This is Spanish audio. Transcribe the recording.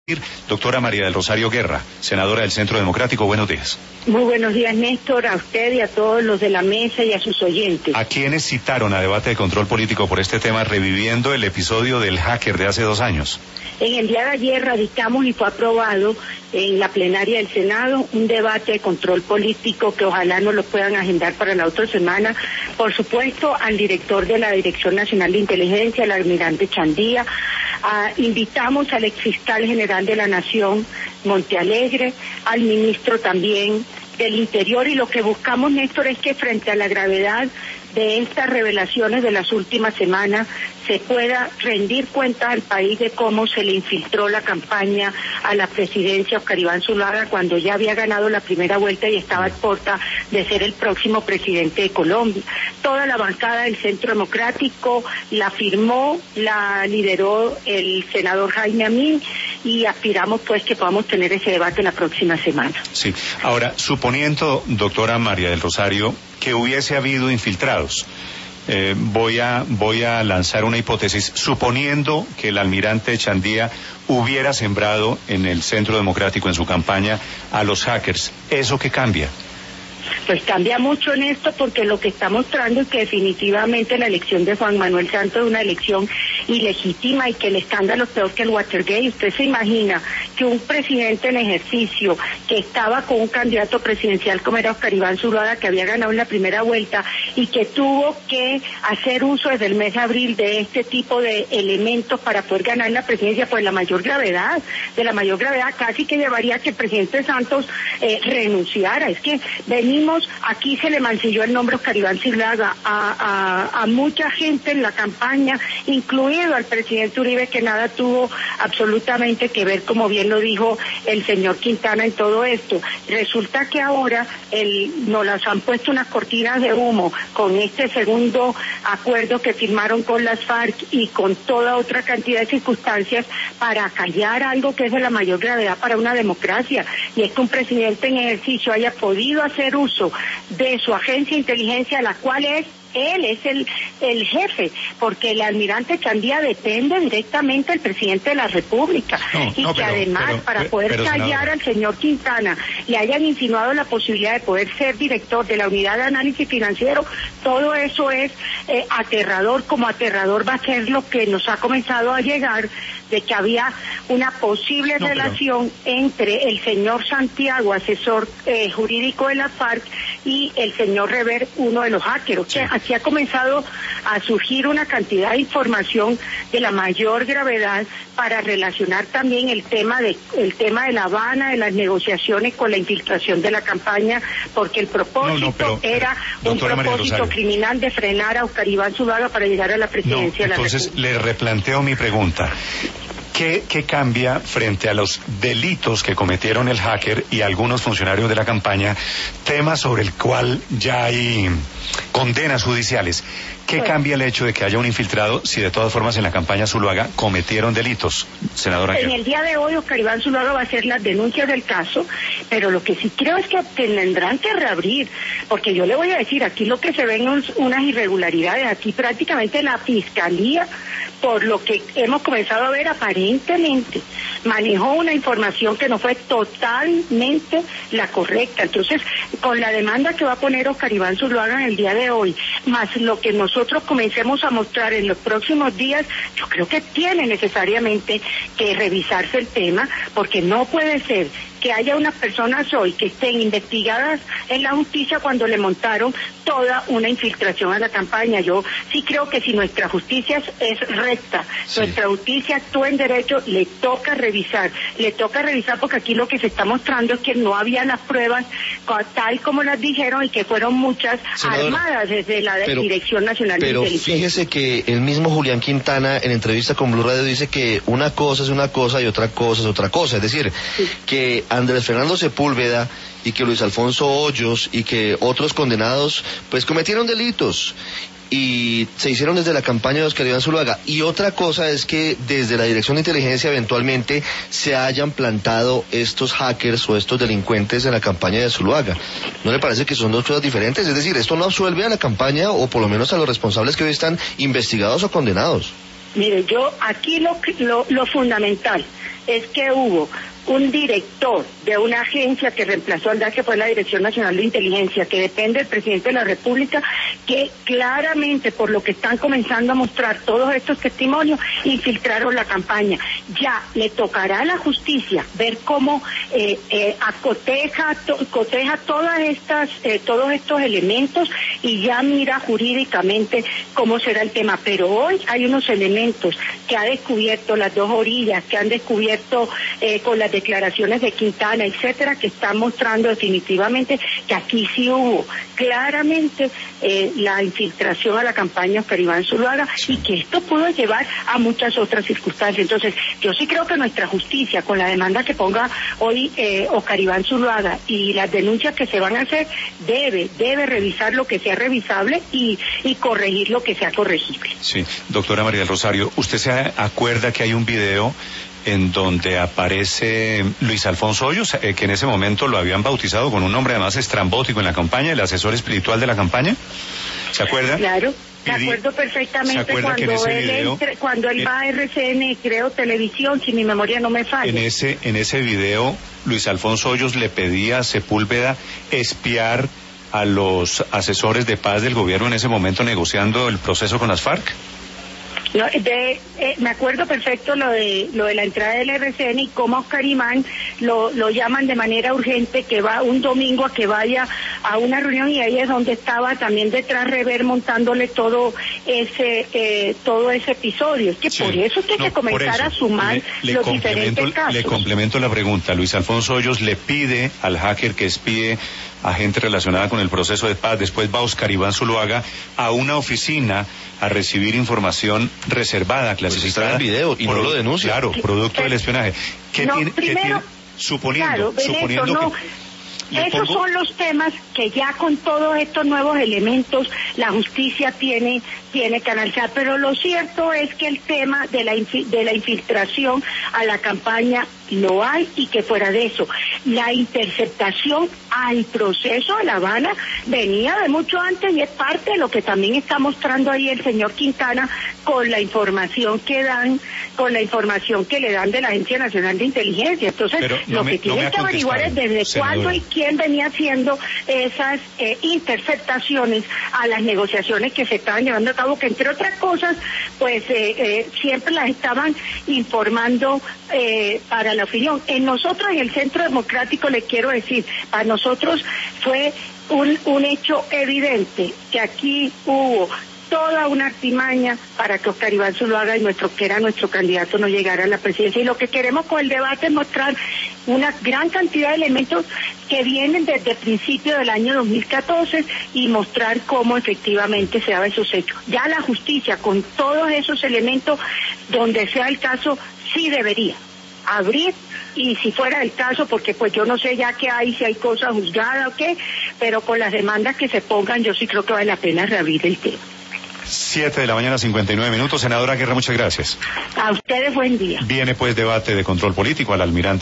Doctora María del Rosario Guerra, senadora del Centro Democrático, buenos días. Muy buenos días, Néstor, a usted y a todos los de la mesa y a sus oyentes. ¿A quiénes citaron a debate de control político por este tema, reviviendo el episodio del hacker de hace 2 años? En el día de ayer radicamos y fue aprobado en la plenaria del Senado un debate de control político que ojalá nos lo puedan agendar para la otra semana. Por supuesto, al director de la Dirección Nacional de Inteligencia, el almirante Chandía. Invitamos al exfiscal general de la Nación, Montealegre, al ministro también del Interior, y lo que buscamos, Néstor, es que frente a la gravedad de estas revelaciones de las últimas semanas se pueda rendir cuenta al país de cómo se le infiltró la campaña a la presidencia Oscar Iván Zuluaga cuando ya había ganado la primera vuelta y estaba a puerta de ser el próximo presidente de Colombia. Toda la bancada del Centro Democrático la firmó, la lideró el senador Jaime Amín, y aspiramos pues que podamos tener ese debate la próxima semana. Sí, ahora, suponiendo, doctora María del Rosario, que hubiese habido infiltrados, voy a lanzar una hipótesis, suponiendo que el almirante Chandía hubiera sembrado en el Centro Democrático, en su campaña, a los hackers, ¿eso qué cambia? Pues cambia mucho en esto, porque lo que está mostrando es que definitivamente la elección de Juan Manuel Santos es una elección ilegítima y que el escándalo es peor que el Watergate. Usted se imagina que un presidente en ejercicio que estaba con un candidato presidencial como era Oscar Iván Zuluaga, que había ganado en la primera vuelta y que tuvo que hacer uso desde el mes de abril de este tipo de elementos para poder ganar la presidencia, pues de la mayor gravedad, casi que llevaría a que el presidente Santos renunciara. Es que venimos, aquí se le mancilló el nombre Oscar Iván Zuluaga a mucha gente en la campaña, incluido al presidente Uribe, que nada tuvo absolutamente que ver, como bien lo dijo el señor Quintana, en todo esto. Resulta que ahora nos las han puesto unas cortinas de humo con este segundo acuerdo que firmaron con las FARC y con toda otra cantidad de circunstancias para callar algo que es de la mayor gravedad para una democracia, y es que un presidente en ejercicio haya podido hacer uso de su agencia de inteligencia, la cual él es el jefe, porque el almirante Chandía depende directamente del presidente de la República, además, para poder callar al señor Quintana, le hayan insinuado la posibilidad de poder ser director de la Unidad de Análisis Financiero. Todo eso es aterrador, como aterrador va a ser lo que nos ha comenzado a llegar, de que había una posible relación entre el señor Santiago, asesor jurídico de la FARC, y el señor Rever, uno de los hackers. Sí. Aquí ha comenzado a surgir una cantidad de información de la mayor gravedad para relacionar también el tema de La Habana, de las negociaciones con la infiltración de la campaña, porque el propósito era un propósito criminal de frenar a Oscar Iván Zuluaga para llegar a la presidencia de la República. Entonces le replanteo mi pregunta. ¿Qué cambia frente a los delitos que cometieron el hacker y algunos funcionarios de la campaña, tema sobre el cual ya hay condenas judiciales? ¿Qué cambia el hecho de que haya un infiltrado si de todas formas en la campaña Zuluaga cometieron delitos, senadora Guerra? En el día de hoy Oscar Iván Zuluaga va a hacer las denuncias del caso, pero lo que sí creo es que tendrán que reabrir, porque yo le voy a decir, aquí lo que se ven unas irregularidades, aquí prácticamente la Fiscalía, por lo que hemos comenzado a ver, aparentemente manejó una información que no fue totalmente la correcta. Entonces, con la demanda que va a poner Oscar Iván Zuluaga en el día de hoy, más lo que nosotros comencemos a mostrar en los próximos días, yo creo que tiene necesariamente que revisarse el tema, porque no puede ser que haya unas personas hoy que estén investigadas en la justicia cuando le montaron toda una infiltración a la campaña. Yo sí creo que si nuestra justicia es recta, nuestra justicia actúa en derecho, le toca revisar porque aquí lo que se está mostrando es que no había las pruebas tal como las dijeron, y que fueron muchas, senadora, armadas desde la Dirección Nacional de Inteligencia. Pero fíjese que el mismo Julián Quintana en entrevista con Blue Radio dice que una cosa es una cosa y otra cosa es otra cosa, es decir, que Andrés Fernando Sepúlveda y que Luis Alfonso Hoyos y que otros condenados pues cometieron delitos y se hicieron desde la campaña de Oscar Iván Zuluaga, y otra cosa es que desde la Dirección de Inteligencia eventualmente se hayan plantado estos hackers o estos delincuentes en la campaña de Zuluaga. ¿No le parece que son dos cosas diferentes? Es decir, esto no absuelve a la campaña, o por lo menos a los responsables que hoy están investigados o condenados. Mire, yo aquí lo fundamental es que hubo un director de una agencia que reemplazó al DAS, que fue la Dirección Nacional de Inteligencia, que depende del presidente de la República, que claramente, por lo que están comenzando a mostrar todos estos testimonios, infiltraron la campaña. Ya le tocará a la justicia ver cómo coteja todos estos elementos y ya mira jurídicamente cómo será el tema. Pero hoy hay unos elementos que ha descubierto las dos orillas, que han descubierto con las declaraciones de Quintana, etcétera, que están mostrando definitivamente que aquí sí hubo claramente la infiltración a la campaña Oscar Iván Zuluaga, y que esto pudo llevar a muchas otras circunstancias. Entonces, yo sí creo que nuestra justicia, con la demanda que ponga hoy Oscar Iván Zuluaga y las denuncias que se van a hacer, debe revisar lo que sea revisable y corregir lo que sea corregible. Sí, doctora María del Rosario, ¿usted se acuerda que hay un video en donde aparece Luis Alfonso Hoyos, que en ese momento lo habían bautizado con un nombre además estrambótico en la campaña, el asesor espiritual de la campaña? ¿Se acuerda? Claro. Me acuerdo perfectamente cuando él va a RCN, creo, televisión, si mi memoria no me falla. En ese video, Luis Alfonso Hoyos le pedía a Sepúlveda espiar a los asesores de paz del gobierno en ese momento negociando el proceso con las FARC. No, me acuerdo perfecto lo de la entrada del RCN y cómo Oscar Iván lo llaman de manera urgente, que va un domingo a que vaya a una reunión, y ahí es donde estaba también detrás Rever montándole todo ese episodio. Es que sí, por eso hay que comenzar a sumar los diferentes casos. Le complemento la pregunta. Luis Alfonso Hoyos le pide al hacker que espíe a gente relacionada con el proceso de paz. Después va Oscar Iván Zuluaga a una oficina a recibir información reservada, clasificada. Pues está en video y no lo denuncia. Claro, producto del espionaje. Suponiendo esos son los temas que ya con todos estos nuevos elementos la justicia tiene que analizar, pero lo cierto es que el tema de la infiltración a la campaña lo hay, y que fuera de eso, la interceptación al proceso de La Habana venía de mucho antes, y es parte de lo que también está mostrando ahí el señor Quintana con la información que le dan de la Agencia Nacional de Inteligencia. Entonces, lo que tienen que averiguar es desde cuándo y quién venía haciendo esas interceptaciones a las negociaciones que se estaban llevando a cabo, que entre otras cosas, pues siempre las estaban informando para la opinión. En nosotros, en el Centro Democrático, les quiero decir, para nosotros fue un hecho evidente que aquí hubo toda una artimaña para que Oscar Iván Zuluaga, que era nuestro candidato, no llegara a la presidencia. Y lo que queremos con el debate es mostrar una gran cantidad de elementos que vienen desde el principio del año 2014 y mostrar cómo efectivamente se daban esos hechos. Ya la justicia, con todos esos elementos, donde sea el caso, sí debería abrir, y si fuera el caso, porque pues yo no sé ya qué hay, si hay cosas juzgadas o qué, pero con las demandas que se pongan, yo sí creo que vale la pena reabrir el tema. 7:59 a.m. Senadora Guerra, muchas gracias. A ustedes, buen día. Viene pues debate de control político al almirante.